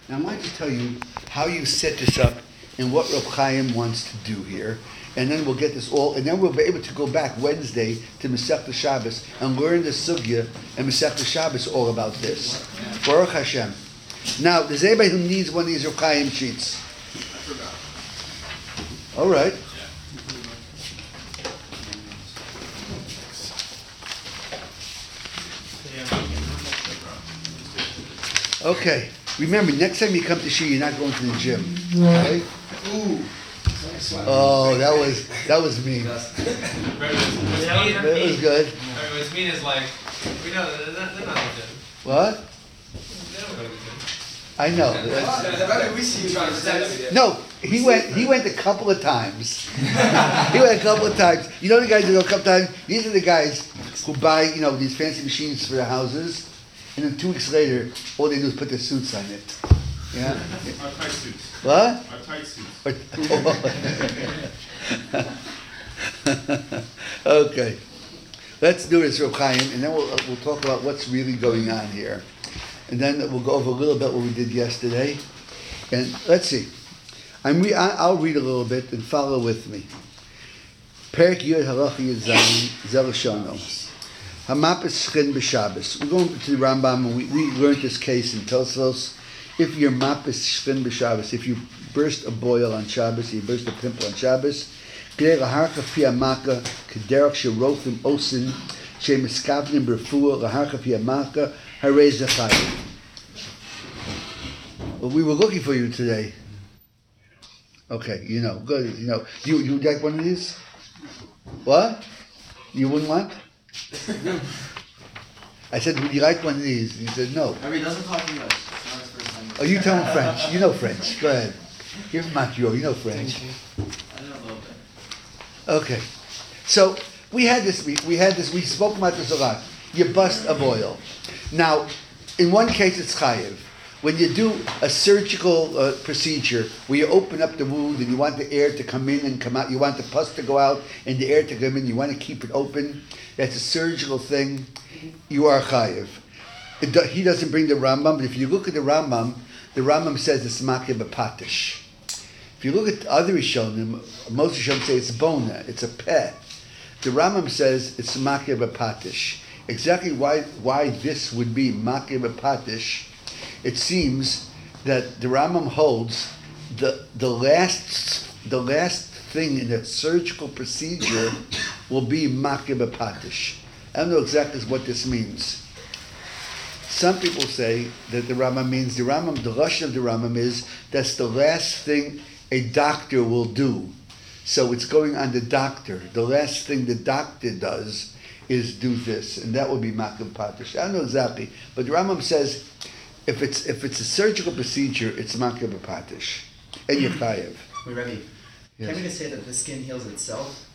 Now, I want to tell you how you set this up and what Reb Chaim wants to do here. And then we'll get this all, and then we'll be able to go back Wednesday to Masechta Shabbos and learn the Sugya and Masechta Shabbos all about this. Baruch Hashem. Now, there's anybody who needs one of these Reb Chaim sheets? I forgot. All right. Okay. Remember, next time you come to Shir, you're not going to the gym. Okay? Ooh. Oh, that was mean. What's That was good. What's mean is like, we know they're not legit. What? They don't go to the gym. I know. We see you trying to send it. No, he went a couple of times. He went a couple of times. You know the guys who go a couple of times? These are the guys who buy, these fancy machines for their houses, and then 2 weeks later, all they do is put their suits on it. Yeah? Our tight suits. What? Our tight suits. Okay. Let's do this, Reb Chaim, and then we'll talk about what's really going on here. And then we'll go over a little bit what we did yesterday. And let's see. I'll read a little bit and follow with me. Perek Yud Halacha Yud Zayin Zel Shono. Hamapes Shchin b'Shabbos. We're going to the Rambam, and we learned this case in Tosfos. If you're mapes Shchin b'Shabbos, if you burst a boil on Shabbos, you burst a pimple on Shabbos, K'dei laharcha fi hamaka k'derech sherotim osin shemiskavnim b'refuah laharcha fi hamaka harei zechayim. Well, we were looking for you today. Okay, good. You like one of these? What? You wouldn't want? I said, would you like one of these? And he said, no. I mean, he doesn't talk English. It's not his first time. Oh, you tell him French. You know French. Go ahead. Give him Mathieu. You know French. I know a little bit. Okay. So we spoke about this a lot. You bust a boil. Now, in one case it's chayiv. When you do a surgical procedure where you open up the wound and you want the air to come in and come out, you want the pus to go out and the air to come in, you want to keep it open, that's a surgical thing, you are chayiv. He doesn't bring the Rambam, but if you look at the Rambam says it's makeh b'patish. If you look at other Rishonim, most Rishonim say it's bona, it's a peh. The Rambam says it's makeh b'patish. Exactly why this would be makeh b'patish, it seems that the Rambam holds the last thing in a surgical procedure will be makeh b'patish. I don't know exactly what this means. Some people say that the Rambam means the rush of the Rambam is that's the last thing a doctor will do. So it's going on the doctor. The last thing the doctor does is do this, and that would be makeh b'patish. I don't know exactly, but the Rambam says if it's a surgical procedure, it's makeh b'patish, and you're chayiv. Wait, Rebbe, Yes. can we just say that the skin heals itself?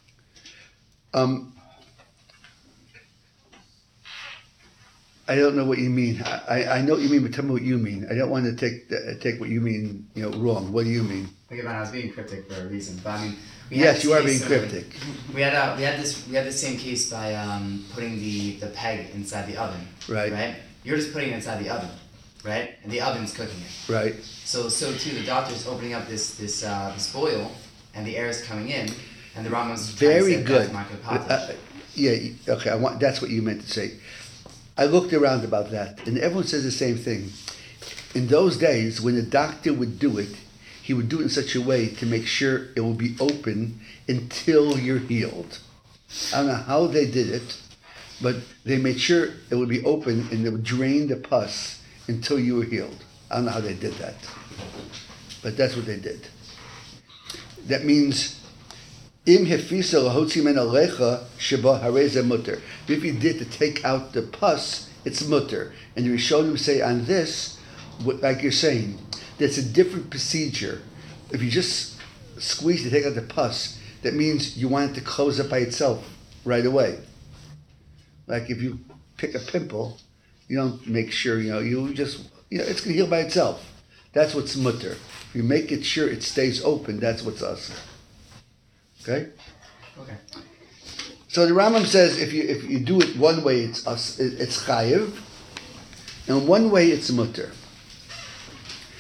I don't know what you mean. I know what you mean, but tell me what you mean. I don't want to take what you mean, wrong. What do you mean? Okay, man, I was being cryptic for a reason, but I mean, we had Yes, this you are case, being cryptic. We had the same case by putting the peg inside the oven. Right. Right. You're just putting it inside the oven, right? And the oven's cooking it. Right. So too, the doctor's opening up this boil, and the air is coming in, and the Rambam's Very trying to say good. that's makeh b'patish. Yeah. Okay. That's what you meant to say. I looked around about that, and everyone says the same thing. In those days, when a doctor would do it, he would do it in such a way to make sure it will be open until you're healed. I don't know how they did it, but they made sure it would be open and they would drain the pus until you were healed. I don't know how they did that, but that's what they did. That means Im hefisa lahotzi men alecha sheba hareza mutter. If you did to take out the pus, it's mutter. And the Rishonim say on this, like you're saying, that's a different procedure. If you just squeeze to take out the pus, that means you want it to close up by itself right away. Like if you pick a pimple, you don't make sure, you just, it's going to heal by itself. That's what's mutter. If you make it sure it stays open, that's what's us. Okay? Okay. So the Rambam says if you do it one way, it's chayiv, and one way it's mutter.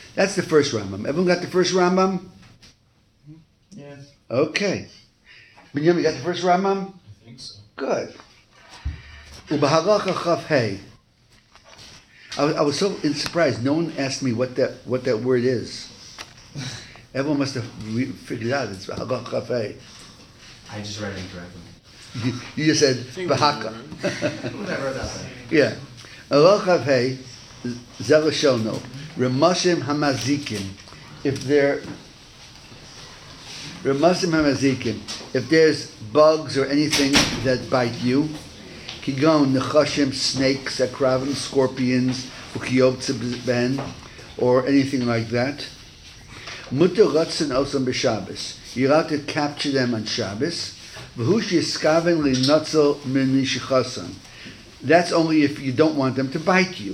That's the first Rambam. Everyone got the first Rambam? Yeah. Okay. Binyamin, you got the first Rambam? I think so. Good. Ubahalacha Chaf Hey. I was so surprised. No one asked me what that word is. Everyone must have figured out. It's Halacha Chaf Hey. I just read it incorrectly. You just said Bahaka. Whatever that's like. Yeah. Halacha Chaf Hey. Zelashono. Ramashim Hamazikim. If there's bugs or anything that bite you, kigon nechashim, snakes, akravim, scorpions, ukiyotze ben, or anything like that, muter ratzin osam b'Shabbos. You're allowed to capture them on Shabbos. V'hush yiskaven linotzel min mishichasan. That's only if you don't want them to bite you.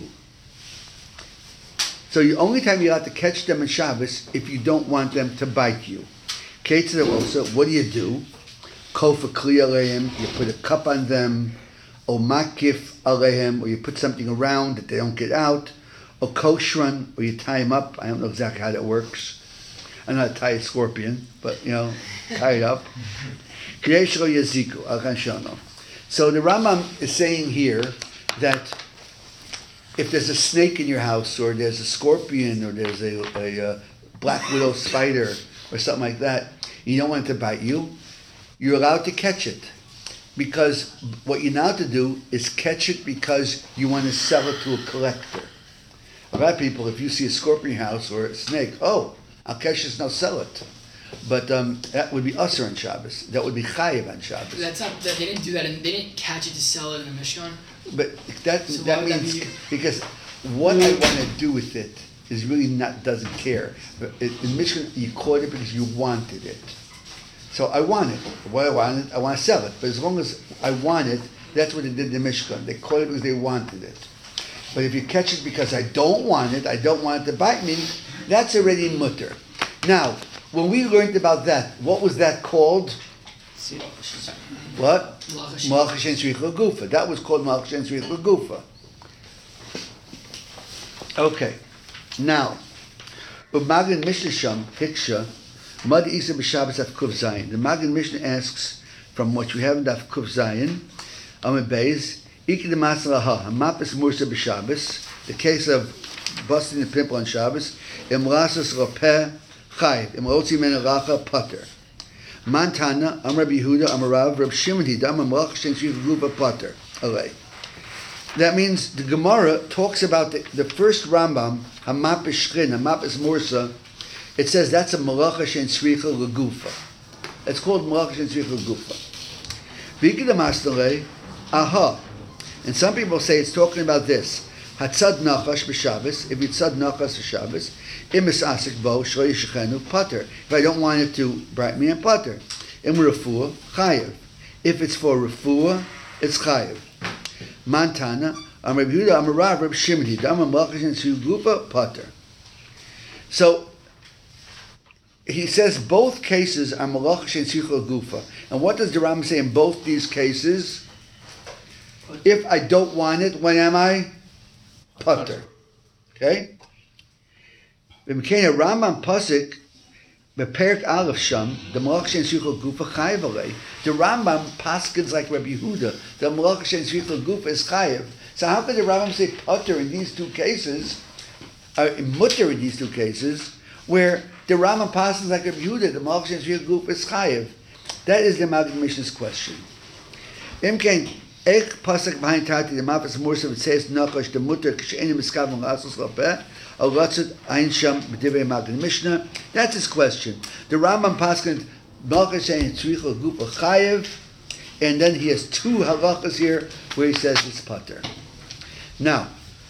So the only time you're allowed to catch them on Shabbos if you don't want them to bite you. Ketzah also, what do? Kofa kli aleim, you put a cup on them, or makif aleim, or you put something around that they don't get out, or koshran, or you tie them up. I don't know exactly how that works. I know how to tie a scorpion, but tie it up. K'yesh lo yaziku, al chanshono. So the Rambam is saying here that if there's a snake in your house, or there's a scorpion, or there's a black widow spider, or something like that, you don't want it to bite you, you're allowed to catch it. Because what you're allowed to do is catch it because you want to sell it to a collector. A lot of people, if you see a scorpion in your house or a snake, I'll catch this and I'll sell it. But that would be Asur on Shabbos. That would be Chayiv on Shabbos. That's not. They didn't do that, and they didn't catch it to sell it in the Mishkan. But that So why would that means be- because what I want to do with it is really doesn't care. But in Michigan, you caught it because you wanted it. So I want it. What I want it, I want to sell it. But as long as I want it, that's what they did in Michigan. They caught it because they wanted it. But if you catch it because I don't want it to bite me, that's already mutter. Now, when we learned about that, what was that called? What? Malach Shen Tzrich L'Gufa. That was called Malach Shen Tzrich L'Gufa. Okay. Now, Magen Mishnah Sham Hiksha Mad Isa B'Shabbos Af Kuf Zayin. The Magen Mishnah asks from what you have in Af Kuf Zayin, Amid Beis, Iki de Masalaha Hamapis Mursa B'Shabbos. The case of busting the pimple on Shabbos. Imrasas Rapeh Chayiv. Imrotzi Men Racha Pater. Mantana Amar Yehuda Amarav Reb Shimon Hidam Amrach Shen Tzrich L'Gufa Pater. Alay. That means the Gemara talks about the first Rambam, Hamapis Shchin, Hamapis Mursa. It says that's a Malacha Shen Tzrich L'Gufa. It's called Malacha Shen Tzrich L'Gufa. V'ikid Amastalei, aha. And some people say it's talking about this. Hatzad Nachash B'Shabbos, if you tzad Nachash B'Shabbos, Imis Asik Bo, Shlo Yishachenu, Pater. If I don't want it to bite me, and Pater. Im Refuah, Chayev. If it's for Refuah, it's Chayev. Mantana, Am Reb Yehuda, Am Rav, Reb Shimon, Hidam, Am Malacha Shen Tzrich L'Gufa, Pater. So, he says both cases are Malacha Shen Tzrich L'Gufa. And what does the Rambam say in both these cases? If I don't want it, when am I? Pater. Okay? V'mkein Rambam Pasik, Beperk Aleph Sham, the Malacha Shen Tzrich L'Gufa Chayev Alei. The Rambam paskins like Rabbi Yehuda. The Malacha Shen Tzrich L'Gufa is Chayev. So how could the Rambam say Pater in these two cases, Mutter in these two cases, where the Rambam paskins like Rabbi Yehuda, the Malacha Shen Tzrich L'Gufa is Chayev? That is the Magen Mishnah's question. Imkein, Eich Pasuk behind Tati, the Mapis Mursa, it says Nachash, the Mutter, K'she'enim Miskav L'Asos L'Peh, Al Ratzut Ein Sham B'Divrei Magen Mishnah. That's his question. The Rambam paskins Malacha Shen Tzrich L'Gufa Chayev, and then he has two halachas here where he says it's Pater. Now,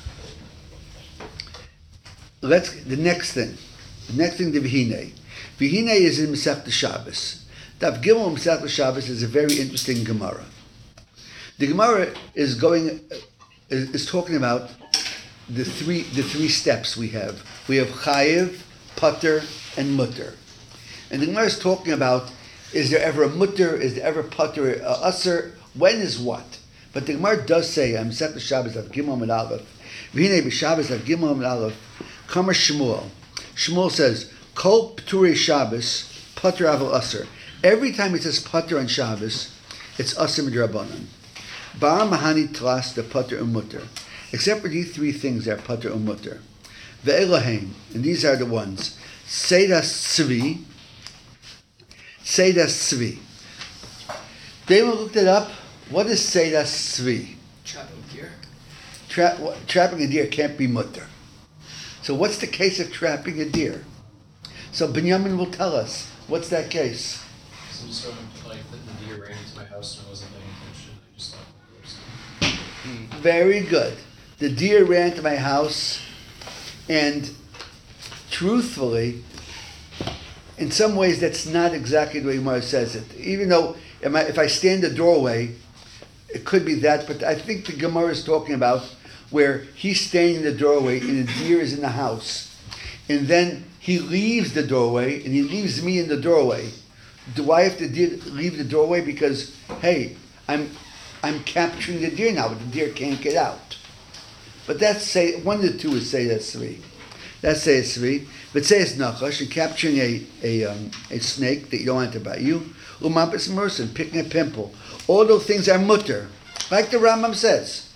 the next thing, the Vihine. Vihine is in Masechta Shabbos. Daf Gimel Masechta Shabbos is a very interesting Gemara. The Gemara is talking about the three steps we have. We have Chayev, Pater, and Mutter. And the Gemara is talking about, is there ever a Mutter, is there ever Pater, Asur, when is what? But the Gemara does say, I'm Masechta Shabbos Daf Gimel Amud Aleph, V'hinei b'Shabbos Daf Gimel Amud Aleph, Kamar Shmuel, Shmuel says, Kol P'turei Shabbos, Pater Aval Aser. Every time it says Pater on Shabbos, it's Aser Midrabanan. Bar Mahani Tlas the Pater Umutter. Except for these three things that are Pater Umutter. Ve'elaheim, and these are the ones. Seidas Tzvi. Seidas Tzvi. Damon looked it up. What is Seidas Tzvi? Trapping deer. Trapping a deer can't be mutter. So what's the case of trapping a deer? So Binyamin will tell us. What's that case? Some sort of like the deer ran into my house and I wasn't paying attention. I just thought it was. Very good. The deer ran to my house, and truthfully, in some ways that's not exactly the way Gemara says it. Even though if I stand in the doorway, it could be that, but I think the Gemara is talking about where he's standing in the doorway and the deer is in the house. And then he leaves the doorway and he leaves me in the doorway. Do I have to leave the doorway because, hey, I'm capturing the deer now, but the deer can't get out. But that's one of the two is say that's three. That's say it's three. But say it's nachash, you're capturing a snake that you don't want to bite you. Umapis merson, picking a pimple. All those things are mutter, like the Rambam says.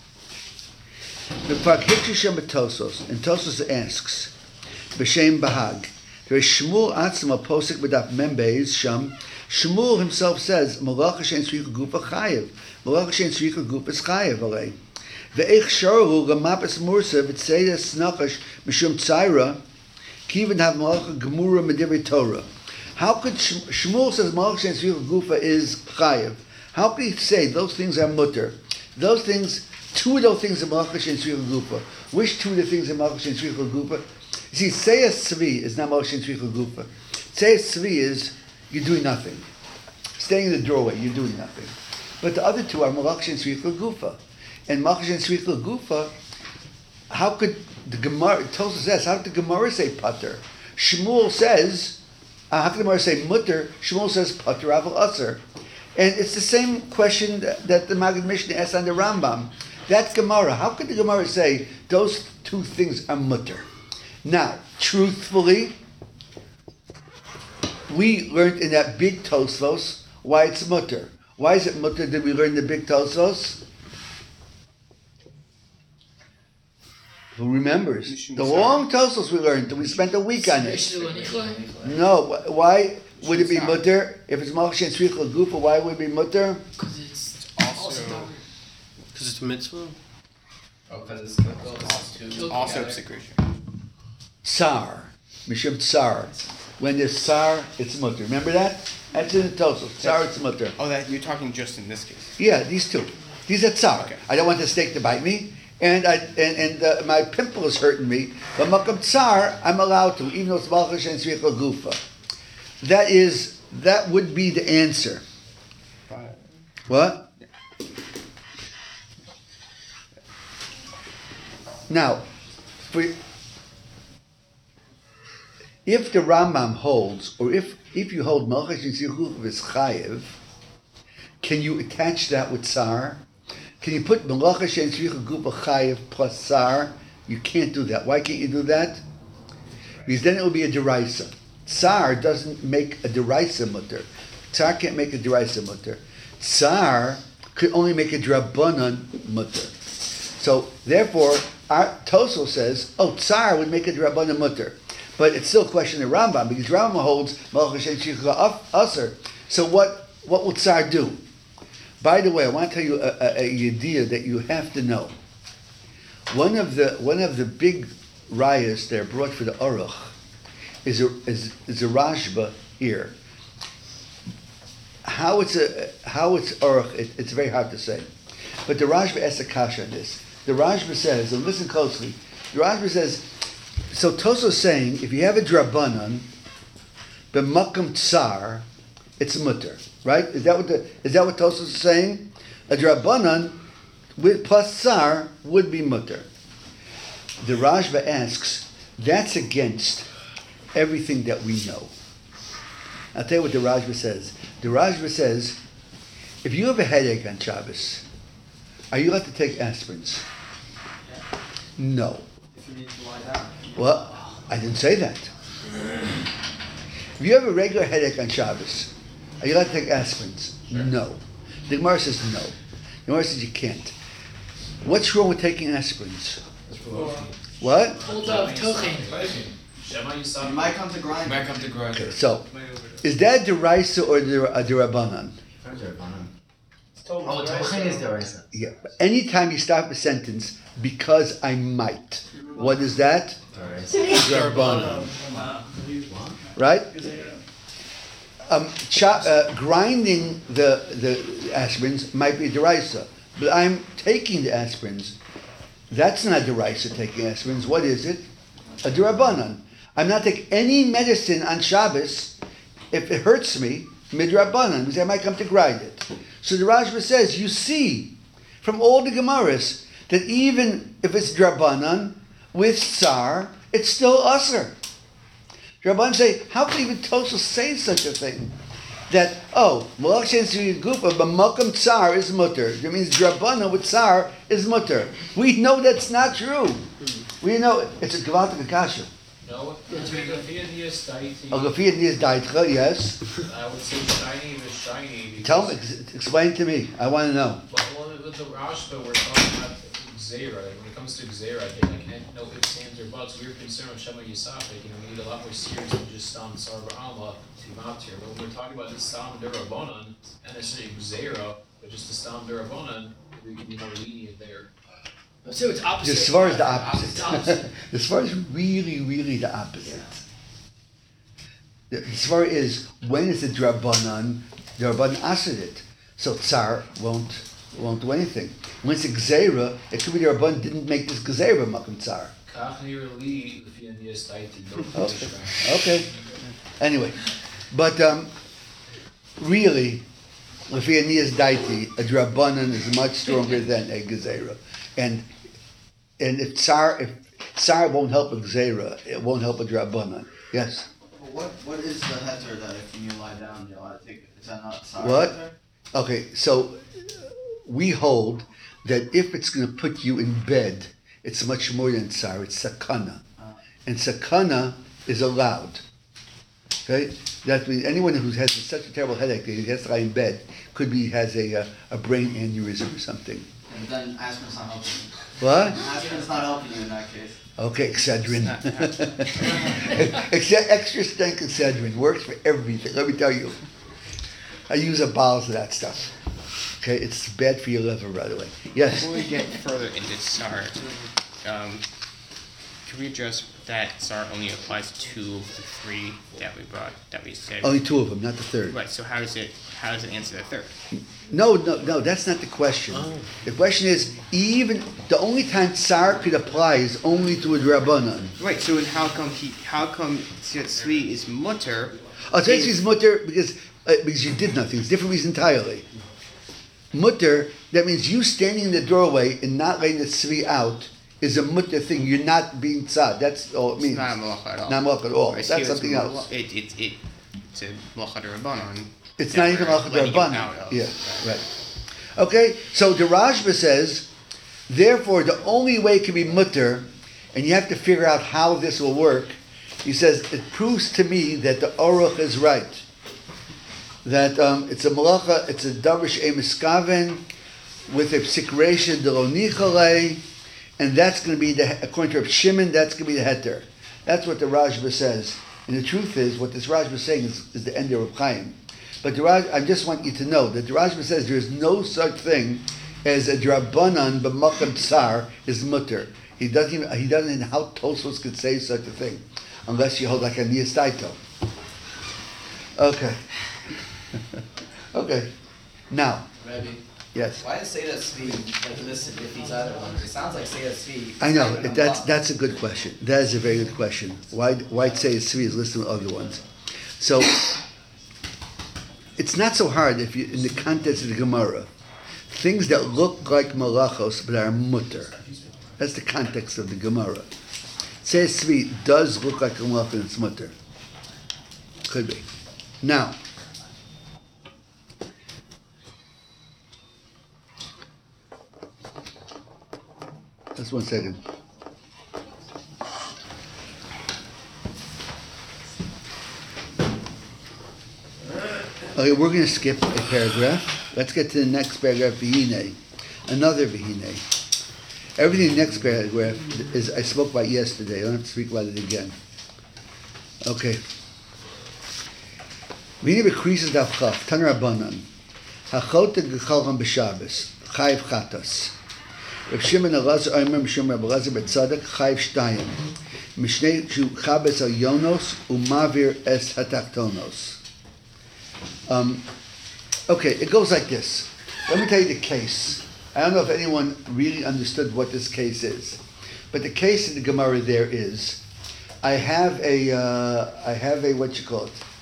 The Pakhikshem Tosos, and Tosos asks, B'Shem Bahag. There is Shmuel Atzma Posik B'Daf Membeis Sham. Shmuel himself says, Malach Shen Tzrika Gupa Chayev. Malach Shen Tzrika Gupa is Chayev alei. Ve'ich Sharu Gamapis Mursa V'Tzeda Snachash Mishum Tzaira Kivin Hav Malach Gemura Medivrei Torah. How could Shmuel says Malach Shen Tzrika Gupa is Chayev? How could he say those things are mutter? Those things, two of those things are Malach Shen Tzrika Gupa. Which two of the things are Malach Shen Tzrika Gupa? You see, Seyas Tzvi is not Malach Shen Tzrika Gupa. Seyas Tzvi is you're doing nothing. Staying in the doorway, you're doing nothing. But the other two are Malach Shen Tzrika Gupa. And Malach Shen Tzrika Gupa, how could the Gemara, Tosa says, how did the Gemara say Pater? Shmuel says, how could the Gemara say Mutter? Shmuel says Pater Aval Aser. And it's the same question that the Maggid Mishnah asked on the Rambam. That Gemara, how could the Gemara say those two things are mutter? Now, truthfully, we learned in that big Tosfos why it's mutter. Why is it mutter? Did we learn the big Tosfos? Who remembers? The long Tosfos we learned. We spent a week on it. No, why would it be mutter? If it's Malach Shen Tzrika Gupa, why would it be mutter? Because it's Also, because it's mitzvah. Oh, because it's killed. It's also secretion. Tsar. Mishum Tsar. When there's Tsar, it's mutter. Remember that? That's in the Tosfos. Tsar, it's mutter. Oh, that you're talking just in this case. Yeah, these two. These are Tsar. Okay. I don't want the snake to bite me. And my pimple is hurting me. But Makam Tsar, I'm allowed to, even though it's Malach Shen Tzrika Gupa. That would be the answer. But What? Now, if the Rambam holds, or if you hold Malach Shen Tzrika Gupa is Chayev, can you attach that with Tsar? Can you put Malach Shen Tzrika Gupa Chayev plus Tsar? You can't do that. Why can't you do that? Because then it will be a deraisa. Tsar doesn't make a deraisa mutter. Tsar can't make a deraisa mutter. Tsar could only make a drabanan mutter. So therefore, our Toso says, Tsar would make a drabanan mutter. But it's still a question of Rambam, because Rambam holds Malach Shen Tzrika Aser. So what will Tsar do? By the way, I want to tell you a idea that you have to know. One of the big rayas that are brought for the Aruch is a Rashba here. How it's Aruch, it's very hard to say. But the Rashba asks a kasha on this. The Rashba says, and listen closely, the Rashba says, so Toso is saying, if you have a drabanan, b'makam tsar, it's mutter, right? Is that what Tosos is saying? A drabanan with plus tsar would be mutter. The Rashba asks, that's against everything that we know. I'll tell you what the Rashba says. The Rashba says, if you have a headache on Shabbos, are you allowed to take aspirins? No. If you need to lie down. Well, I didn't say that. If you have a regular headache on Shabbos, are you allowed to take aspirins? No. The Gemara says no. The Gemara says you can't. What's wrong with taking aspirins? What? Hold up, Tochin. Shema You Yisaf. might come to grind. Might come to grind. Okay, so, is that deraisa or derabanan? Oh, Tochin is deraisa. Yeah. But anytime you stop a sentence, because I might, what is that? Derabanan. Right? Grinding the aspirins might be deraisa, but I'm taking the aspirins. That's not deraisa taking aspirins. What is it? A derabanan. I'm not taking any medicine on Shabbos if it hurts me, midrabanan, because I might come to grind it. So the Rashba says, you see, from all the Gemaras, that even if it's drabanan, with tsar, it's still usr. Rabban say, how can even Tosfos say such a thing? That, malach shein gufa, but makam tsar is mutter. That means drabana with tsar is mutter. We know that's not true. We know it's a gavaltik kasha. No, Gafia Nias Daiti. Gafia Nias Daitcha, yes. I would say shiny is shiny. Tell me, explain to me. I want to know. Well, with the Rashba, we're talking about Gzeira. When it comes to Gzeira, I think I can't know ifs, ands, or buts. We were concerned with Shema Yisaf. We need a lot more serious than just Stam Sarva Alma to Matir. But when we're talking about the Stam Durabonan, and necessarily Gzeira, but just the Stam Durabonan, we can be more lenient there. So it's opposite. The Svar is the opposite. It's opposite. The Svar is really, really the opposite. The Svar is, when is the Drabanan asid it. So Tsar won't do anything. When it's a Gzeira, it could be the Rabban didn't make this Gzeira Makam Tsar. Okay. Anyway, but really, Lefi Aniyas Daiti, a Drabanan is much stronger than a Gzeira. And if Tsar won't help a Gzeira, it won't help a Drabanan. Yes? What is the heter that if you lie down, you're allowed to take it? Is that not sorry? What? Okay, so we hold that if it's going to put you in bed, it's much more than tsar, it's sakana. And sakana is allowed. Okay? That means anyone who has such a terrible headache that he has to lie in bed could be has a brain aneurysm or something. And then aspirin's not helping you. What? Aspirin's not helping you in that case. Okay, Excedrin. Extra strength Excedrin works for everything, let me tell you. I use a bowels of that stuff. Okay, it's bad for your liver, by the way. Yes? Before we get further into SAR, can we address that SAR only applies to the three that we said? Only two of them, not the third. Right, so how does it answer the third? No, that's not the question. The question is, even the only time tsar could apply is only to a drabanan. Right, so then how come Tzvi is mutter? Tzvi is mutter because you did nothing. It's a different reason entirely. Mutter, that means you standing in the doorway and not letting the tzvi out is a mutter thing. You're not being tzad. That's all it means. It's not a malacha at all. Not malacha at all. Right, That's something else. It's a malacha d'Rabbanan. It's not even malacha letting you out d'Rabbanan. of. Yeah, right. Okay, so the Rashba says, therefore, the only way it can be mutter, and you have to figure out how this will work, he says, it proves to me that the Aruch is right. That it's a malacha, it's a darish emiskaven with a psikration de lo nichale, and that's going to be according to Rav Shimon, that's going to be the heter. That's what the Rashba says. And the truth is, what this Rashba is saying is the end of Rav Chaim. But I just want you to know that the Rashba says there is no such thing as a drabanan b'makam tsar is mutter. He doesn't know how Tosfos could say such a thing, unless you hold like a Niyas Daito. Okay. Okay. Now. Rabbi, Yes. why is Seder Tzvi like listed with these other ones? It sounds like Seder Tzvi. I know that's a good question. That is a very good question. Why say Tzvi is listed with other ones? So it's not so hard if you in the context of the Gemara, things that look like malachos but are mutter. That's the context of the Gemara. Say Tzvi does look like a malach and it's mutter. Could be. Now. Just 1 second. Okay, we're going to skip a paragraph. Let's get to the next paragraph, Vihine. Another Vihine. Everything in the next paragraph is I spoke about yesterday. I don't have to speak about it again. Okay. Vihine bekrisis daf chaf, tan rabbanan. Hachot gechalcham b'Shabbos, chayiv chatas. Rav Shimon Elazar, Omer Mishum Rav Elazar B'Tzadok, chayiv shtayim. Mishnei shu chabes al yonos umavir es hatachtonos. Okay, it goes like this. Let me tell you the case. I don't know if anyone really understood what this case is, but the case in the Gemara there is, I have a what you call it.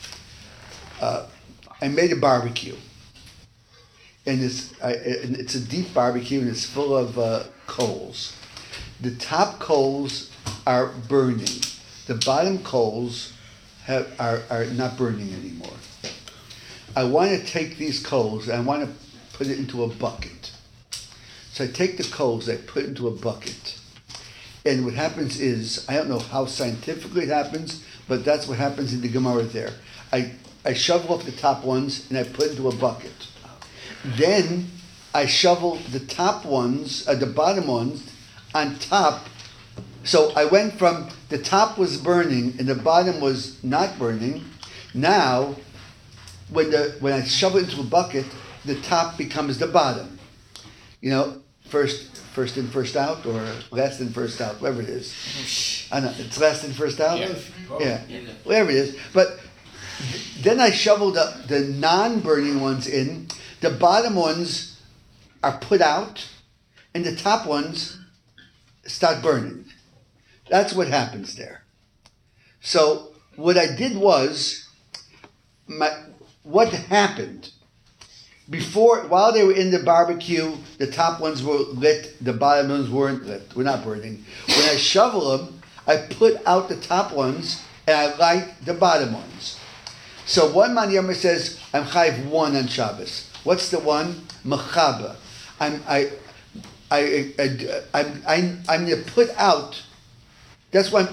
I made a barbecue, and it's a deep barbecue, and it's full of coals. The top coals are burning. The bottom coals are not burning anymore. I want to take these coals and I want to put it into a bucket. So I take the coals, I put it into a bucket. And what happens is, I don't know how scientifically it happens, but that's what happens in the Gemara there. I shovel up the top ones and I put into a bucket. Then I shovel the top ones, the bottom ones, on top. So I went from the top was burning and the bottom was not burning. Now, when I shovel it into a bucket, the top becomes the bottom. You know, first in, first out, or last in, first out, whatever it is. I know, it's last in, first out? Yeah, whatever it is. But then I shovel the non-burning ones in, the bottom ones are put out, and the top ones start burning. That's what happens there. So what I did was, what happened before, while they were in the barbecue, the top ones were lit, the bottom ones weren't lit, were not burning. When I shovel them, I put out the top ones and I light the bottom ones. So one man Yama says, I'm chayiv one on Shabbos. What's the one? Mechaba. I'm going to put out. That's why.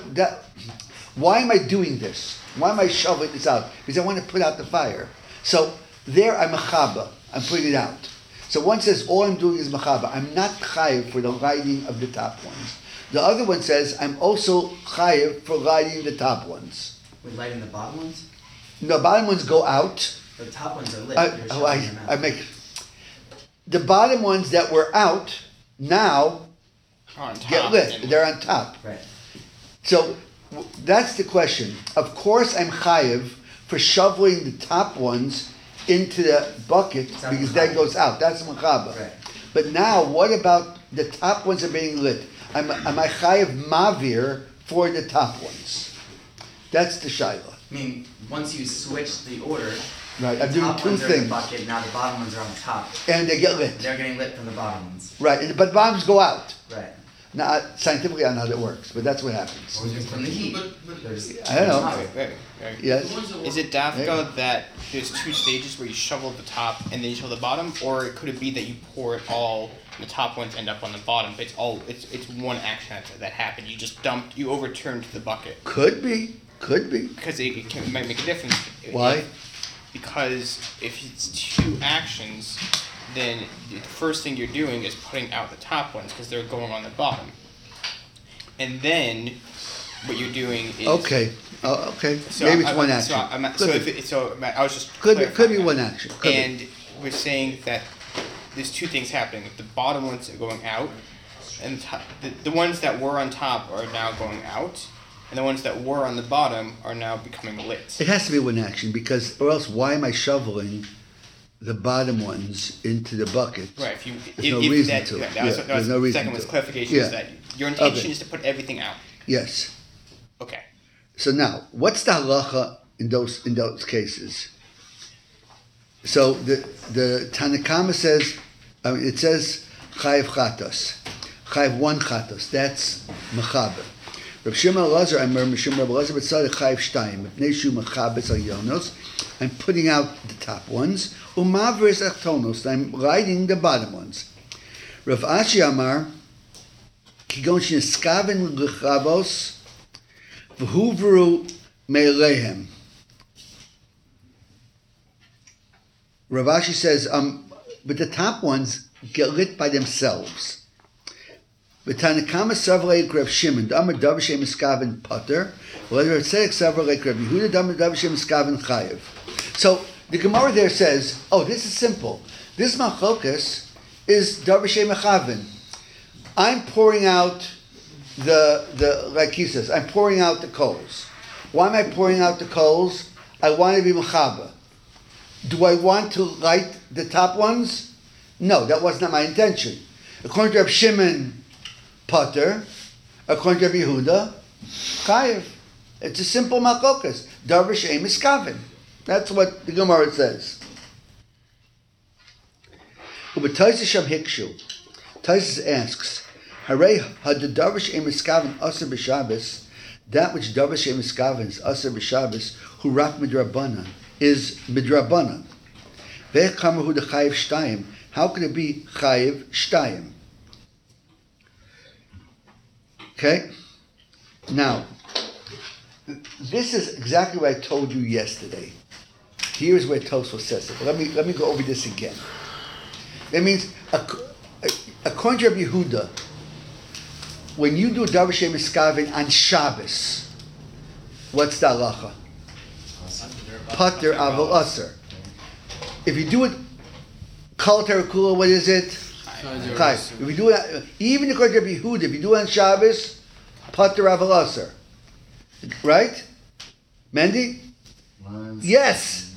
Why am I doing this? Why am I shoveling this out? Because I want to put out the fire. So there I'm mechaba. I'm putting it out. So one says all I'm doing is mechaba. I'm not chayiv for the lighting of the top ones. The other one says I'm also chayiv for lighting the top ones. With lighting the bottom ones? No, bottom ones go out. The top ones are lit. You're shoveling them out. I make the bottom ones that were out now get lit. They're on top. Right. So that's the question. Of course, I'm chayiv for shoveling the top ones into the bucket because that goes out. That's mechaba. Right. But now, what about the top ones are being lit? Am I chayiv mavir for the top ones? That's the shaila. I mean, once you switch the order, Right, I'm the doing top two ones are in the things. bucket, now the bottom ones are on the top. And they get lit. They're getting lit from the bottom ones. Right, but bottoms go out. Right. Now, scientifically, I don't know how that works, but that's what happens. From the heat. But I don't know. Right. Yes? Is it dafka that there's two stages where you shovel the top and then you shovel the bottom, or could it be that you pour it all and the top ones end up on the bottom? But it's one action that happened. You just you overturned the bucket. Could be. Because it might make a difference. Why? Because if it's two actions, then the first thing you're doing is putting out the top ones because they're going on the bottom. And then what you're doing is Okay. Okay. So Maybe it's I'm- one so action. I'm- Could so be. if it, so I was just Could be clarifying one that. action. Could be. And we're saying that there's two things happening. The bottom ones are going out, and the ones that were on top are now going out, and the ones that were on the bottom are now becoming lit. It has to be one action because, or else, why am I shoveling the bottom ones into the bucket? Right. If you There's no if reason that, to. that Yeah, was, there's the no reason second was to. clarification Yeah. is that your intention Okay. is to put everything out. Yes. Okay. So now, what's the halacha in those cases? So the Tanakama says, it says chayiv chatos, chayiv one chatos. That's mechaber. Rav Shimon Elazar, I'm Rav Shimon Elazar, but said chayiv shtayim. Mepnei shu mechabes al yonos. I'm putting out the top ones. Umaveres achtonos. I'm lighting the bottom ones. Rav Ashi Amar, kigon sheneskaven lechabos. V'huvru me'leihem. Rav Ashi says, but the top ones get lit by themselves. V'tanakama savrei Rav Shimon, Amar Davar Shem Eskaven Pater, whether it's Tzedek savrei Rav Yehuda, Davar Shem Eskaven Chayev. So the Gemara there says, oh, this is simple. This machlokas is Davar Shem Echaven. I'm pouring out the like he says, I'm pouring out the coals. Why am I pouring out the coals? I want to be mechaba. Do I want to light the top ones? No, that was not my intention. According to Reb Shimon, Pater. According to Reb Yehuda, Chayev. It's a simple machlokas. Davar Shem Eskaven. That's what the Gemara says. Ubetaisis Sham Hikshu. Taisis asks, Harei hadadavar she'em eskaven aser b'Shabbos, that which davar she'em eskaven is aser b'Shabbos, hu rak midrabanan, is midrabanan. Ve'ech kamer hu de chayev shtayim. How can it be chayev shtayim? Okay? Now, this is exactly what I told you yesterday. Here's where Tosfos says it. Let me go over this again. That means, according to Rabbi Yehuda, when you do Davar Shem Eskaven on Shabbos, what's the halacha? Pater Aval Aser. If you do it Kol Terakula, what is it? Chai. If you do it, even according to Rabbi Yehuda, if you do it on Shabbos, Pater Aval Aser. Right? Mendy? Yes.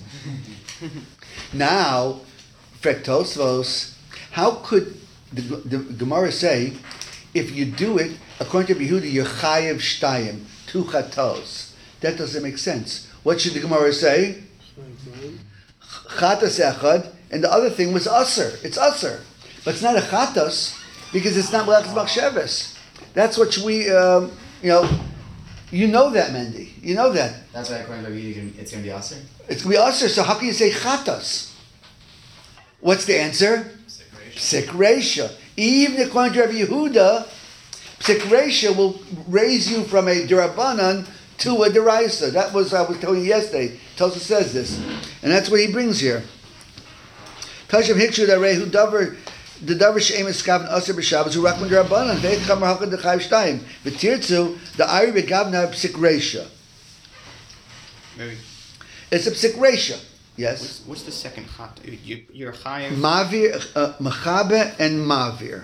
Now, Tosfos, how could the Gemara say, if you do it, according to Yehuda, you're chayev shtayim, 2 chatos. That doesn't make sense. What should the Gemara say? Chatos echad, and the other thing was aser. It's aser. But it's not a chatos, because it's not melachas machsheves. That's what we, you know that, Mendy. You know that. That's why according to you, it's going to be aser? It's going to be aser, so how can you say chatos? What's the answer? Psik Reisha. Even according to Rabbi Yehuda, Psik Reisha will raise you from a derabanan to a deraisa. That was I was telling you yesterday. Tosfos says this, and that's what he brings here. Tashav Hikshu Darehu Davar the Davar She'em Eskaven Aser b'Shabbos who rakman derabanan ve'et kamer hakad dechayiv shtayim v'tirtzu the Ari begavna Psik Reisha. Maybe. It's a Psik Reisha. Yes. What's the second chat? You're chayev. Mavir, mechabe, and mavir.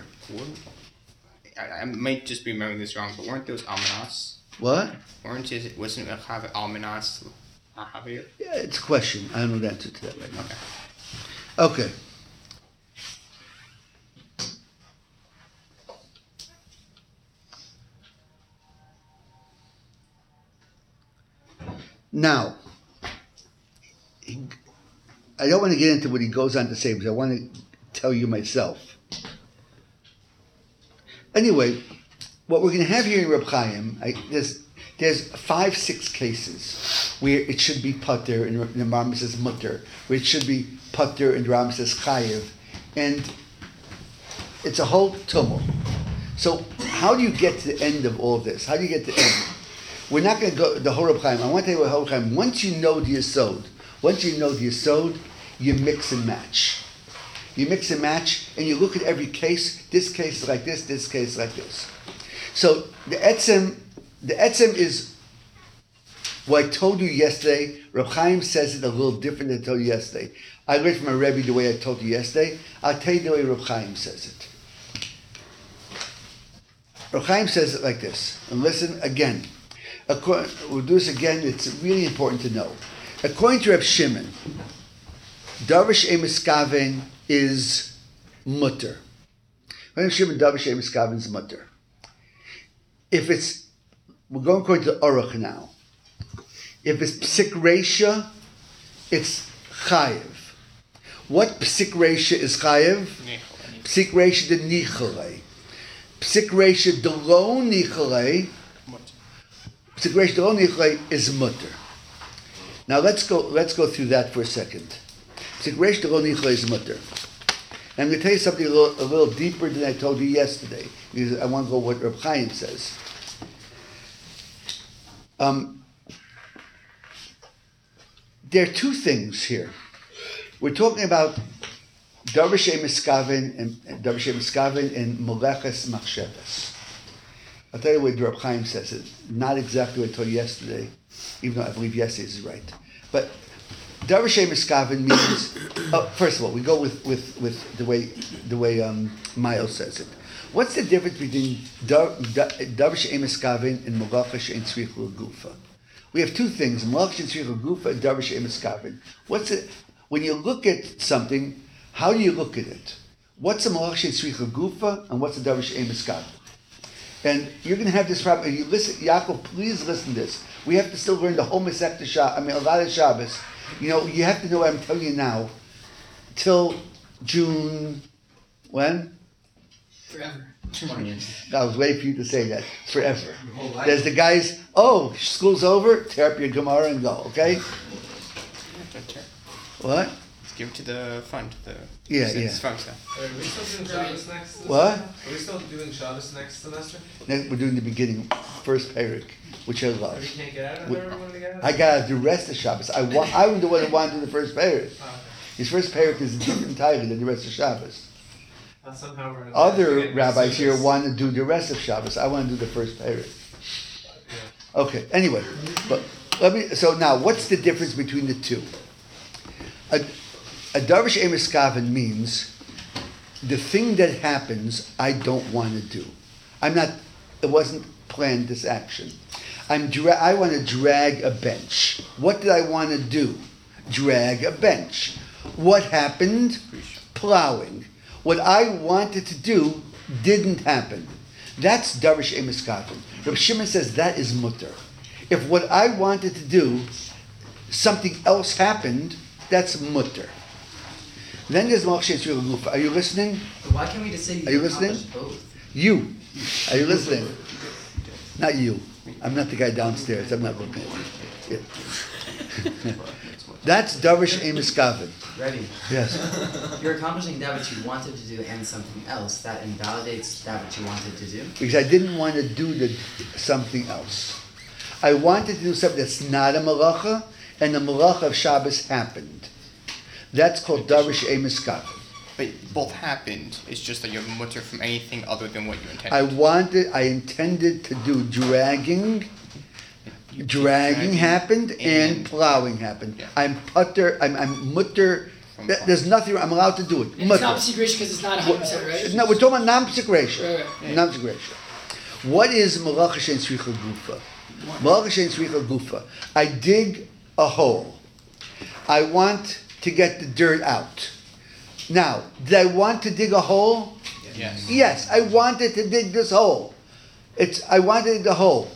I might just be remembering this wrong, but weren't those almanas? What? Wasn't it mechabe almanas? Mahavir? Yeah, it's a question. I don't know the answer to that right now. Okay. Okay. Now, I don't want to get into what he goes on to say, because I want to tell you myself. Anyway, what we're going to have here in Reb Chaim, there's 5-6 cases where it should be pater and the Rambam says mutter, where it should be pater and the Rambam says chayev, and it's a whole tumult. So how do you get to the end of all this? How do you get to the end? We're not going to go the whole Reb Chaim. I want to tell you what Reb Chaim. Once you know the yesod, you mix and match. You mix and match, and you look at every case. This case is like this case is like this. So the etzem is what I told you yesterday. Reb Chaim says it a little different than I told you yesterday. I learned from a Rebbe the way I told you yesterday. I'll tell you the way Reb Chaim says it. Reb Chaim says it like this. And listen again. We'll do this again. It's really important to know. According to Reb Shimon, Davar She'em Eskaven is mutter. Reb Shimon, Davar She'em Eskaven is mutter. If it's, we're going according to the Aruch now. If it's Psik Reisha, it's Chayev. What Psik Reisha is Chayev? Psik Reisha de Nichalei. Psik Reisha de Lo Nichalei. Psik Reisha de Lo Nichalei is mutter. Now let's go through that for a second. Psik Reisha de Lo Nichalei is mutter. And I'm going to tell you something a little deeper than I told you yesterday, because I want to go what Reb Chaim says. There are two things here. We're talking about Darshay Miskaven and Darshay Miskaven and Molechas Machshavas. I'll tell you what Reb Chaim says it. Not exactly what I told you yesterday, even though I believe yesterday is right. But Darshay Miskaven means. First of all, we go with the way Miles says it. What's the difference between Darshay Miskaven and Molechas Shein Tzrich L'Gufa? We have two things: Molechas Shein Tzrich L'Gufa and Darshay Miskaven. What's it? When you look at something, how do you look at it? What's a Molechas Shein Tzrich L'Gufa and what's a Darshay Miskaven? And you're going to have this problem. And you listen, Yaakov, please listen to this. We have to still learn the whole Masechta Shabbos. I mean, a lot of Shabbos. You know, you have to know what I'm telling you now. Till June, when? Forever. 20th. I was waiting for you to say that. Forever. There's the guys, oh, school's over, tear up your Gemara and go, okay? What? Give it to the fund. Yeah. Fund stuff. Are we still doing Shabbos next semester? What? Are we still doing Shabbos next semester? Next, we're doing the beginning, first Perik, which I Or love. we can't get out of there? We want to get out? I got to do the rest of Shabbos. I'm the one who wanted to do the first Perik. Oh, His first Perik is different entirely than the rest of Shabbos. okay. Somehow we're Other rabbis here want to do the rest of Shabbos. I want to do the first Perik. Okay, anyway, but so now, what's the difference between the two? A Darvish Emiskaven means the thing that happens, I don't want to do. It wasn't planned, this action. I want to drag a bench. What did I want to do? Drag a bench. What happened? Plowing. What I wanted to do didn't happen. That's Darvish Emiskaven. Reb Shimon says that is mutter. If what I wanted to do, something else happened, that's mutter. Then there's Molechas Shein Tzrich L'Gufa. Are you listening? Why can't we just say Are you listening? accomplished both? You. Are you listening? Not you. I'm not the guy downstairs. I'm not looking at you. Yeah. That's Darvish Emiskaven. Ready? Yes. You're accomplishing that which you wanted to do and something else. That invalidates that which you wanted to do. Because I didn't want to do something else. I wanted to do something that's not a malacha, and the malacha of Shabbos happened. That's called Darvish Emiskaven. But both happened. It's just that you're mutter from anything other than what you intended. I intended to do dragging. Dragging happened and plowing happened. Yeah. I'm mutter. There's nothing. I'm allowed to do it. And it's Mutter. not psik ratio because it's not 100%, right? No, we're talking about non-psik ratio. Right. Non-psik ratio. What is Molechas Shein Tzrich L'Gufa? Molechas Shein Tzrich L'Gufa. I dig a hole. I want to get the dirt out. Now, did I want to dig a hole? Yes. Yes, I wanted to dig this hole. I wanted to dig the hole.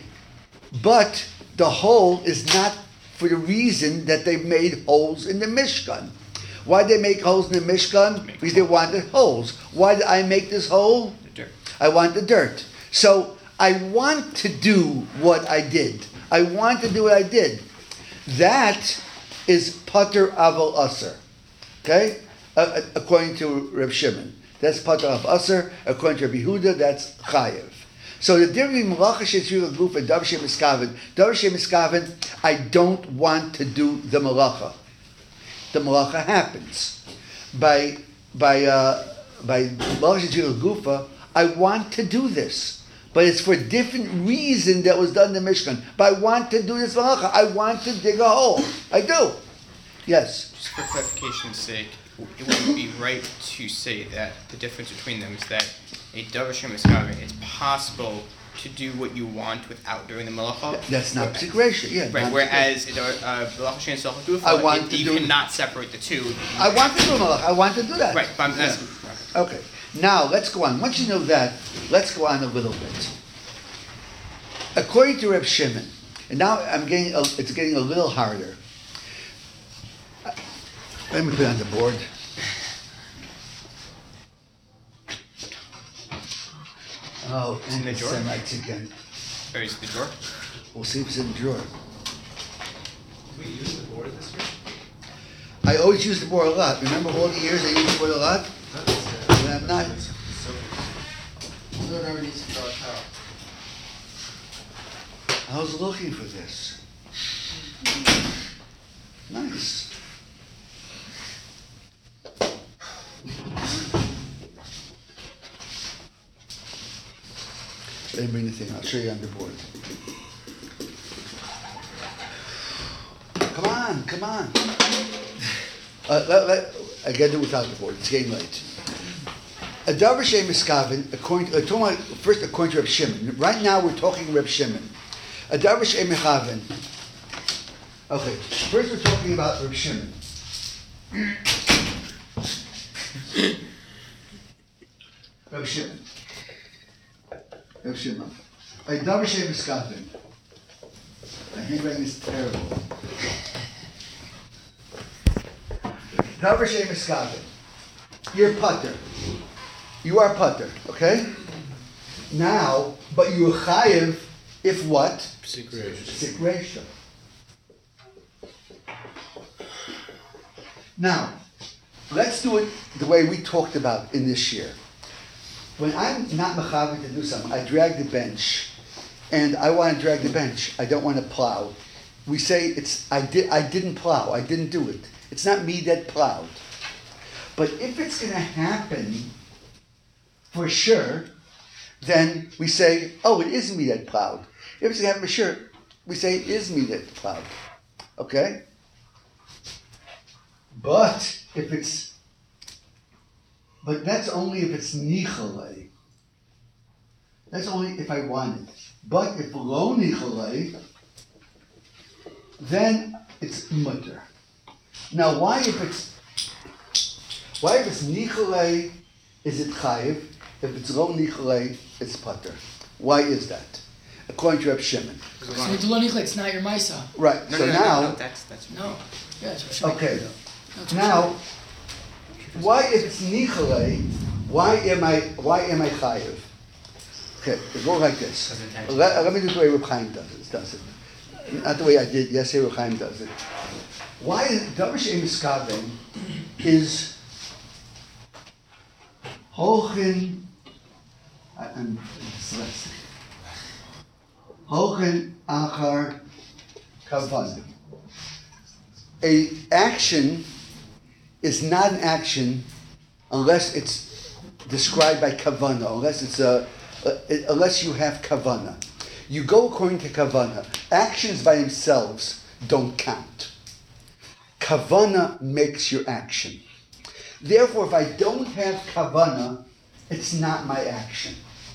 But the hole is not for the reason that they made holes in the Mishkan. Why did they make holes in the Mishkan? Because they wanted holes. Why did I make this hole? The dirt. I want the dirt. So I want to do what I did. I want to do what I did. That is Pater Aval Aser. Okay? According to Reb Shimon. That's Pater Aval Aser. According to Rabbi Yehuda, that's Chayev. So the difference between Molechas Shein Tzrich L'Gufa and Darvish Emiskaven, I don't want to do the malacha. The malacha happens. By Molechas Shein Tzrich L'Gufa, I want to do this. But it's for a different reason that was done in the Mishkan. But I want to do this malacha. I want to dig a hole. I do. Yes. Just for clarification's sake, it wouldn't be right to say that the difference between them is that a Darvish Emiskaven, it's possible to do what you want without doing the malacha. That's not psik ratio. Yeah. Right, not whereas Molechas Shein Tzrich I want L'Gufa, to you do- cannot separate the two. I want to do malacha. I want to do that. Right, but I'm Yeah. asking. Okay. Now let's go on. Once you know that, let's go on a little bit. According to Reb Shimon, and now it's getting a little harder. Let me put it on the board. Oh, in the drawer? Semites again. Or is it the drawer? We'll see if it's in the drawer. We use the board this year? I always use the board a lot. Remember all the years I used the board a lot? Not this year. And I'm not. Whoever needs to draw a towel. I was looking for this. Nice. Let me bring the thing. I'll show you on the board. Come on. I get it without the board. It's getting late. A davar she'ein miskaven, according to Reb Shimon. Right now we're talking Reb Shimon. A davar she'ein miskaven. Okay, first we're talking about Reb Shimon. Reb Shimon. A davar she'ein miskaven. My handwriting is terrible. Davar she'ein miskaven. You're putter. You are putter, okay? Now, but you're chayiv if what? Psik reisha. Psik reisha. Now, let's do it the way we talked about in this year. When I'm not mechavan to do something, I drag the bench, and I want to drag the bench. I don't want to plow. We say I didn't plow. I didn't do it. It's not me that plowed. But if it's going to happen for sure, then we say, oh, it is me that plowed. If it's going to happen for sure, we say it is me that plowed. Okay? But that's only if it's nichalei. That's only if I want it. But if lo nichalei, then it's mutter. Now, why if it's nichalei, is it chayiv? If it's lo nichalei, it's putter. Why is that? According to Reb Shimon. So it's lo nichalei, it's not your Maisa. Right. No, So no, now, no, that's No. Yeah, that's what Shimon okay. did. That's what Now, Shimon why if it's nichalei? Why am I chayiv? Okay, it goes like this. Let me do the way Reb Chaim does it. Not the way I did yesterday. Reb Chaim does it. Why is davar she'ein miskaven is holchin. I'm dyslexic. Holchin achar kavanah. A action is not an action unless it's described by kavanah, unless you have kavanah. You go according to kavanah. Actions by themselves don't count. Kavanah makes your action. Therefore, if I don't have kavanah, it's not my action.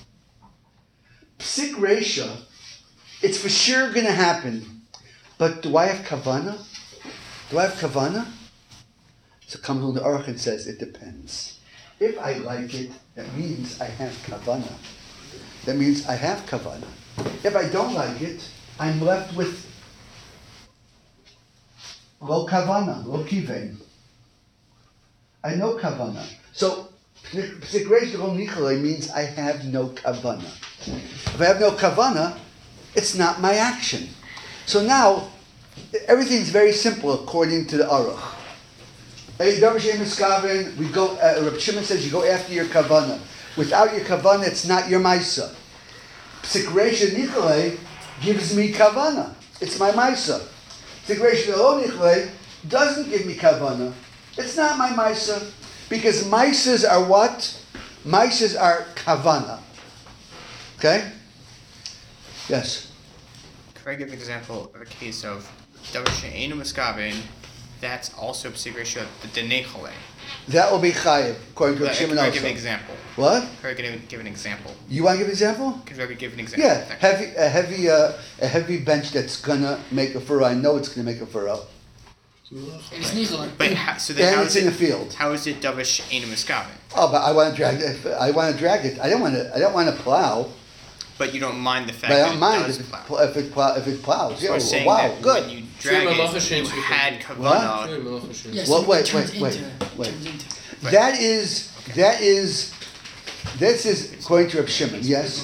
Psik reisha, it's for sure going to happen. But do I have kavanah? Do I have kavanah? So comes on the Aruch and says, it depends. If I like it, that means I have kavanah. That means I have kavanah. If I don't like it, I'm left with lo kavanah, lo kivein. I know kavanah. So, psik reisha lo nichalei means I have no kavanah. If I have no kavanah, it's not my action. So now, everything's very simple according to the Aruch. Hey, davar she'ein miskaven, we go. Reb Shimon says you go after your kavanah. Without your kavanah, it's not your maisa. Psik reisha nichalei gives me kavanah. It's my maisa. Psik reisha lo nichalei doesn't give me kavanah. It's not my maisa because maisas are what? Maisas are kavanah. Okay. Yes. Could I give an example of a case of davar she'ein miskaven? That's also psik reisha the nechalei. That will be chayiv according to Reb Could Shimon I also. give an example? What? Could I give an example? You want to give an example? Could I give an example? Yeah, a heavy bench that's gonna make a furrow. I know it's gonna make a furrow. And it's nichalei. But so then And how it's is in it? the field. How is it davar she'ein miskaven? Oh, but I want to drag it. I want to drag it. I don't want to plow. But you don't mind the fact But I that don't it mind does if plow. if it plows. So Yeah, we're saying wow, that good. when you drag it, you had kavanah. Yes, Well, wait, it turns wait. turns into. That is this is according to Reb Shimon. Yes.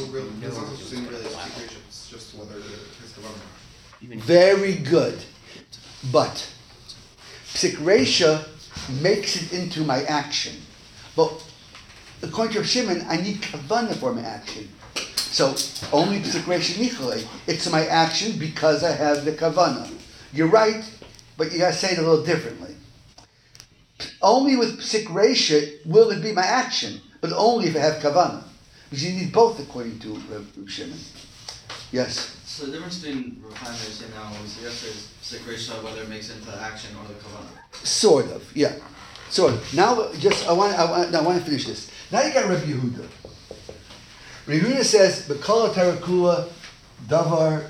It's just whether it's the Very good. But psik reisha makes it into my action. But according to Reb Shimon, I need kavanah for my action. So only psik reisha nichalei. It's my action because I have the kavanah. You're right, but you gotta say it a little differently. Only with psik reisha will it be my action, but only if I have kavanah. Because you need both according to Reb Shimon. Yes? So the difference between Rav Chaim and Yossi now was yesterday is Sikresha, whether it makes it into action or the Kavanah. Sort of, yeah. Sort of. Now, I want to finish this. Now you got Reb Yehuda. Reb Yehuda says, B'kol ha'tarakua davar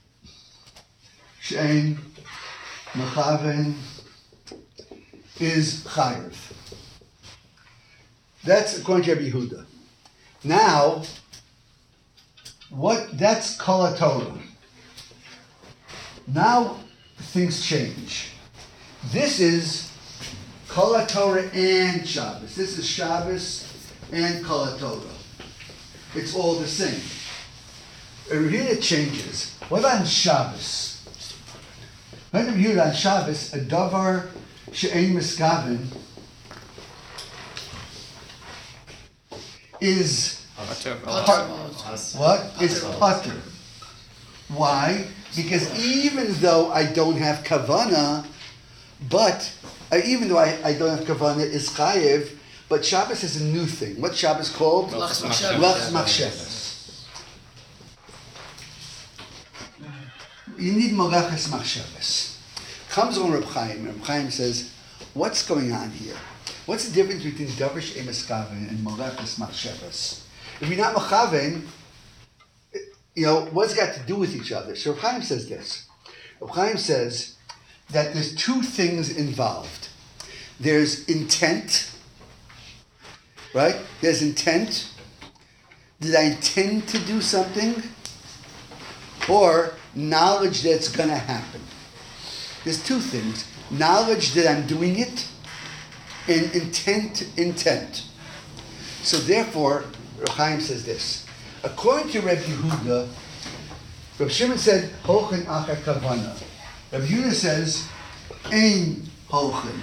she'ein mechaven is chayiv. That's according to Reb Yehuda. Now, that's Kol HaTorah. Now things change. This is Kol HaTorah and Shabbos. This is Shabbos and Kol HaTorah. It's all the same. Here it changes. What about on Shabbos? When we hear on Shabbos, a davar she'ein miskaven is what? Is pater. Why? Because even though I don't have kavana, but even though I don't have kavana is chayev, but Shabbos is a new thing. What's Shabbos called? Lachs Lachs machshavas. You need malachas machshavas. Comes on Reb Chaim. Reb Chaim says, "What's going on here? What's the difference between davar she'ein miskaven and malachas machshavas? If you're not machaven, what's it got to do with each other?" So Reb Chaim says this. Reb Chaim says that there's two things involved. There's intent, right? There's intent. Did I intend to do something? Or knowledge that it's going to happen. There's two things. Knowledge that I'm doing it and intent. So therefore, Reb Chaim says this. According to Reb Yehuda, Reb Shimon said, Hochen achar kavana. Reb Yehuda says, Ein hochen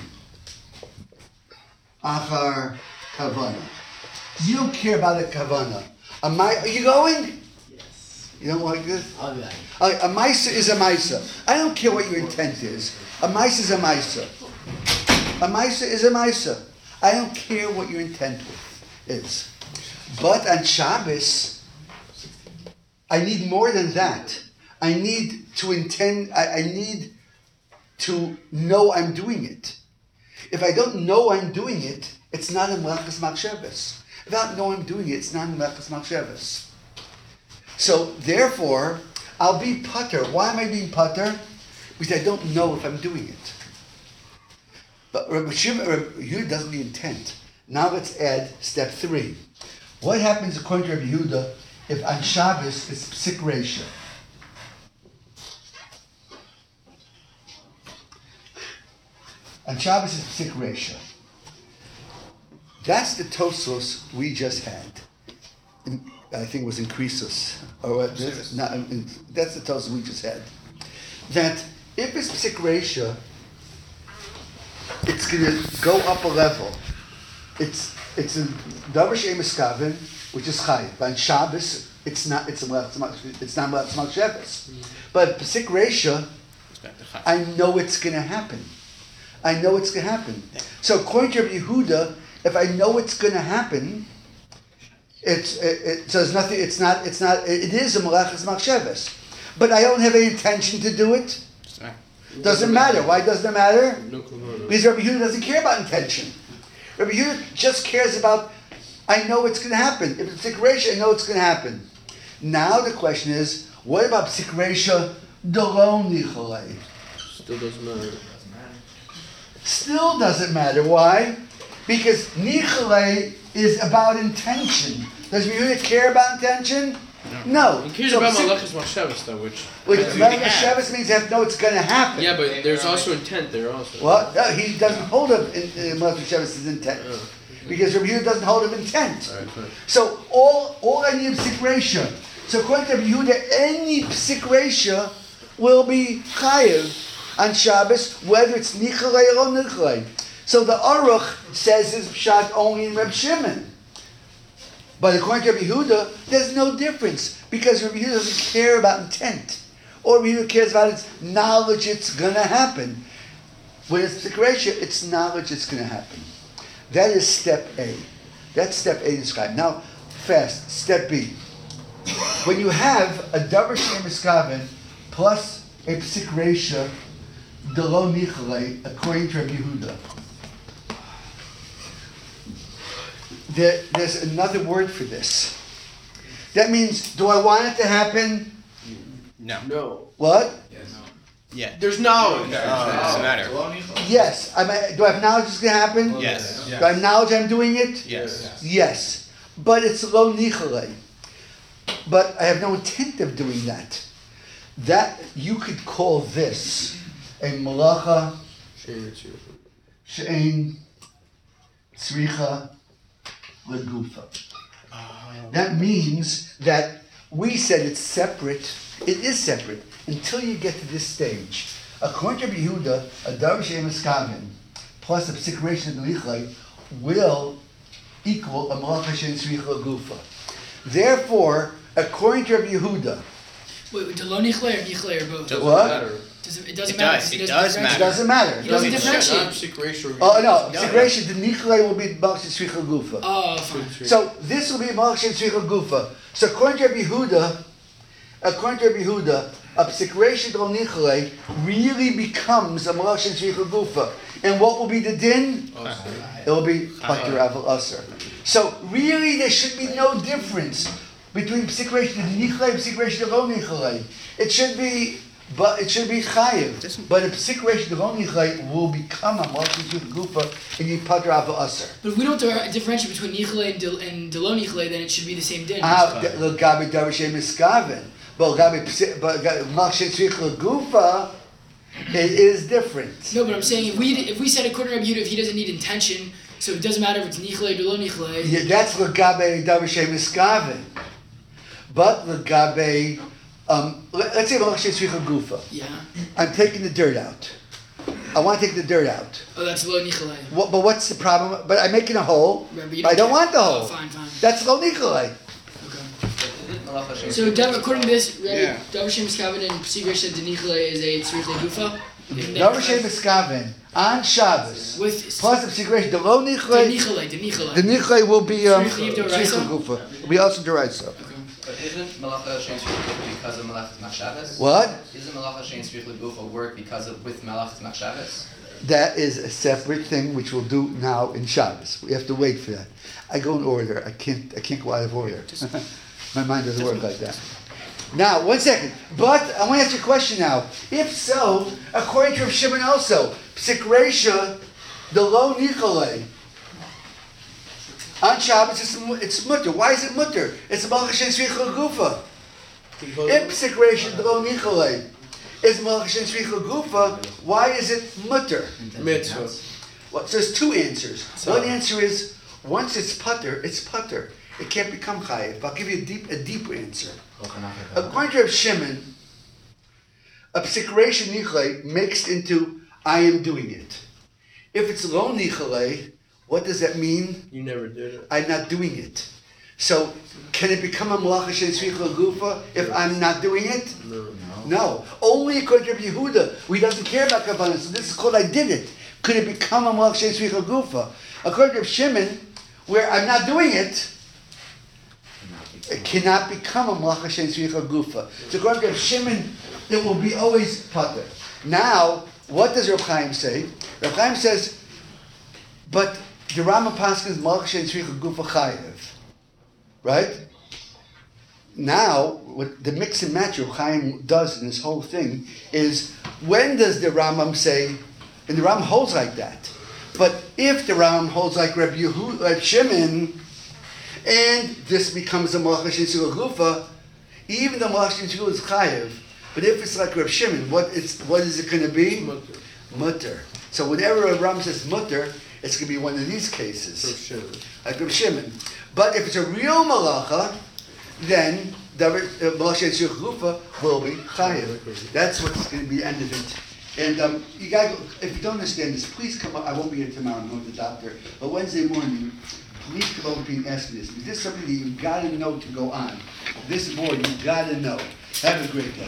achar kavana. You don't care about the kavana. Are you going? Yes. You don't like this? I'll be back. A maisa is a maisa. I don't care what your intent is. A maisa is a maisa. A maisa is a maisa. I don't care what your intent is. But on Shabbos, I need more than that. I need to intend, I need to know I'm doing it. If I don't know I'm doing it, it's not a melachas machshavas. If I don't know I'm doing it, it's not a melachas machshavas. So therefore, I'll be pater. Why am I being pater? Because I don't know if I'm doing it. But Rabbi Yehuda doesn't need intent. Now let's add step 3. What happens according to Rabbi Yehuda if on Shabbos it's psik reisha? On Shabbos it's psik reisha. That's the Tosfos we just had. I think it was in Krisos. That's the Tosfos we just had. That if it's psik reisha, it's going to go up a level. It's a davar she'ein miskaven, which is chayv. But on Shabbos, it's not melachas machshavas. But psik reisha, I know it's going to happen. So according to Rabbi Yehuda, if I know it's going to happen, it is a melachas machshavas. But I don't have any intention to do it. Doesn't matter. Why doesn't it matter? Because Rabbi Yehuda doesn't care about intention. Rabbi Yehuda just cares about, I know it's going to happen. If it's psik reisha, I know it's going to happen. Now the question is, what about psik reisha dolon nichalei? Still doesn't matter. Still doesn't matter. Why? Because nichalei is about intention. Does Rabbi Yehuda care about intention? No. He cares about malachas machshavas though, which malachas machshavas means I know it's going to happen. yeah, but there's also intent there also. Well, no, he doesn't hold of malachas machshavas' intent. Because Rabbi Yehuda doesn't hold of intent. Right. So all I need is psik reisha. So according to Rabbi Yehuda, any psik reisha will be chayev on Shabbos, whether it's nichalei or no nichalei. So the Aruch says it's pshat only in Reb Shimon. But according to Rabbi Yehuda, there's no difference because Rabbi Yehuda doesn't care about intent. Or Rabbi Yehuda cares about its knowledge it's going to happen. When it's psik reisha, it's knowledge it's going to happen. That is step A. That's step A described. Now, fast. Step B. When you have a davar she'en miskaven plus a psik reisha delo nichalei, according to Rabbi Yehuda, there's another word for this. That means, do I want it to happen? No. No. What? Yeah. There's knowledge. Doesn't matter. Yes. Do I have knowledge it's going to happen? Yes. Do I have knowledge I'm doing it? Yes. Yes. But it's lo nichalei. But I have no intent of doing that. That, you could call this a malacha she'en tzricha legufa. That means that we said it's separate. It is separate until you get to this stage. According to Rabbi Yehuda, a davar she'en miskaven plus a psik reisha delichlei will equal a malacha she'en tzricha legufa. Therefore, according to Rabbi Yehuda, Wait, Delo Nichlei or Nichlei or both? what? It doesn't It matter. does. He It doesn't does It differentiate. doesn't matter. He doesn't Doesn't- differentiate. Oh no, It psik does. reisha the nichlei will be malacha she'en tzricha legufa. Oh, fine. So this will be malacha she'en tzricha legufa. So according to Rabbi Yehuda, a psik reisha delo nichlei really becomes a malacha she'en tzricha legufa. And what will be the din? It will be patur aval aser. So really, there should be no difference between psik reisha nichlei and psik reisha lo nichlei. It should be chayiv. But a psik reisha lo nichlei will become a malacha she'en tzricha legufa and you patur aval aser. But if we don't differentiate between Nichlei and Delo Nichlei, then it should be the same din. L'gabi davar she'en miskaven, but l'gabi malacha she'en tzricha legufa, it is different. No, but I'm saying if we said according to Rabbi Yehuda, if he doesn't need intention, so it doesn't matter if it's Nichlei or Delo Nichlei. Yeah, that's l'gabi davar she'en miskaven. But l'gabi, let's say malacha she'en tzricha legufa. Yeah. I'm taking the dirt out. I want to take the dirt out. Oh, that's Lo Nichlei. But what's the problem? But I'm making a hole. Right, but you But I don't care. want the Oh, hole. fine. That's lo nichlei. Okay. So according to this, Yeah. Davar She'en Miskaven and Psik Reisha de Nichlei is a Tzrich Legufa. Davar she'en miskaven on Shabbos With plus the psik reisha the lo the nichlei. Nichlei, the The Nichlei. nichlei will be Tzricha tzricha legufa. Will be also deraisa. But isn't malacha she'en tzricha because of malachas machshavas? What? Isn't malacha she'en tzricha legufa work because of with malachas machshavas? That is a separate thing which we'll do now in Shabbos. We have to wait for that. I go in order. I can't go out of order. My mind doesn't work like that. Now, 1 second. But I want to ask you a question now. If so, according to Rav Shimon also, psik reisha, the lo nicholei, on Shabbos it's mutter. Why is it mutter? It's a malacha she'en tzricha legufa. If psik reisha, the lo nicholei, is malacha she'en tzricha legufa, why is it mutter? Mitzvah. Well, so there's two answers. One answer is, once it's putter, it's putter. It can't become chayiv. I'll give you a deeper answer. According to Rav Shimon, a psik reisha nichlei makes into I am doing it. If it's lo nichlei, what does that mean? You never did it. I'm not doing it. So can it become a malacha she'en tzricha legufa if I'm not doing it? No. Only according to Rabbi Yehuda, we doesn't care about kavanah. So this is called I did it. Could it become a malacha she'en tzricha legufa? According to Rav Shimon, where I'm not doing it, it cannot become a malacha she'en tzricha legufa. So according to Rav Shimon, it will be always pater. Now, what does Rav Chaim say? Rav Chaim says, but the Rama paskins malacha she'en tzricha legufa chayev. Right? Now, what the mix and match Rav Chaim does in this whole thing is, when does the Rambam say, and the Rambam holds like that, but if the Rambam holds like Rabbi Yehuda, like Shimon, and this becomes a malacha she'en tzricha legufa, even the malacha she'en tzricha legufa is chayev, but if it's like Rabbi Shimon, what is it going to be? Mutter. So whenever a Rambam says mutter, it's going to be one of these cases, like Rabbi Shimon. But if it's a real malacha, then the malacha she'en tzricha legufa will be chayev. That's what's going to be the end of it. And you gotta go, if you don't understand this, please come up. I won't be here tomorrow. I'm going to the doctor. But Wednesday morning, please come over and ask me this. Because this is something that you've got to know to go on. This board, you've got to know. Have a great day.